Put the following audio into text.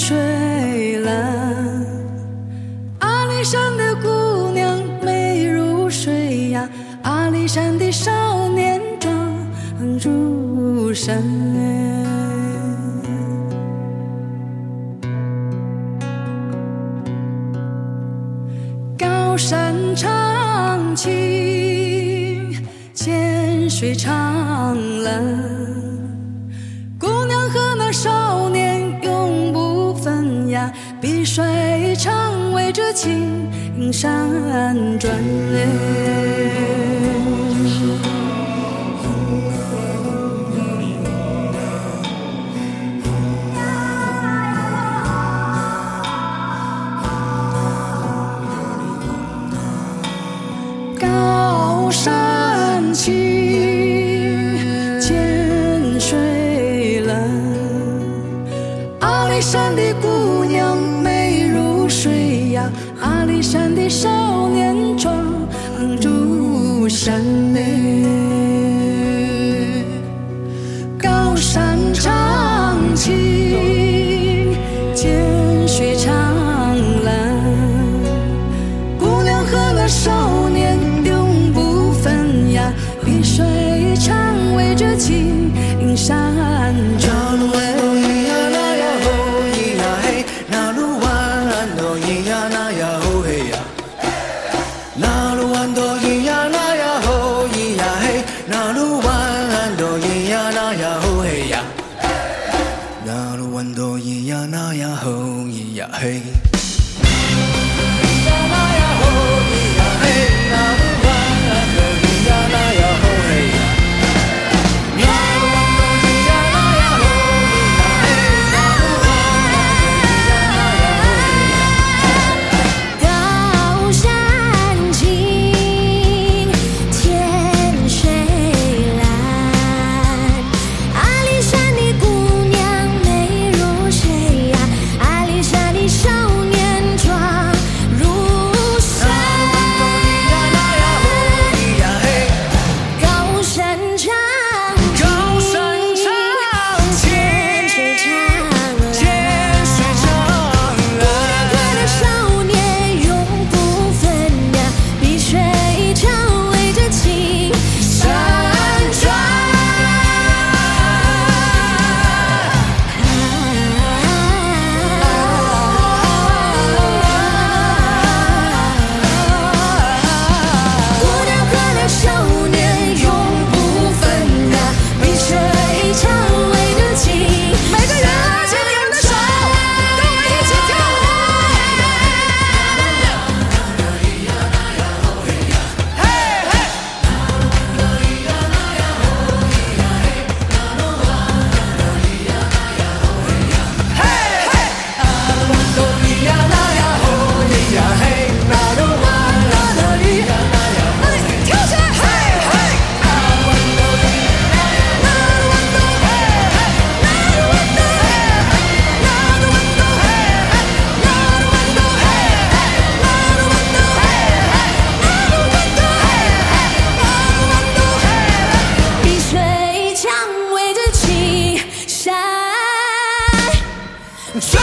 水蓝。阿里山的姑娘美如水呀，阿里山的少年壮如山。高山长青，涧水长蓝。姑娘和那少年永不分呀，碧水长围着青山转。高山青，涧水蓝。阿里山的姑娘美如水呀，阿里山的少年壮如山高山长青，涧水长蓝。姑娘和那少年永不分呀，碧水长围着青山转。 嘿。追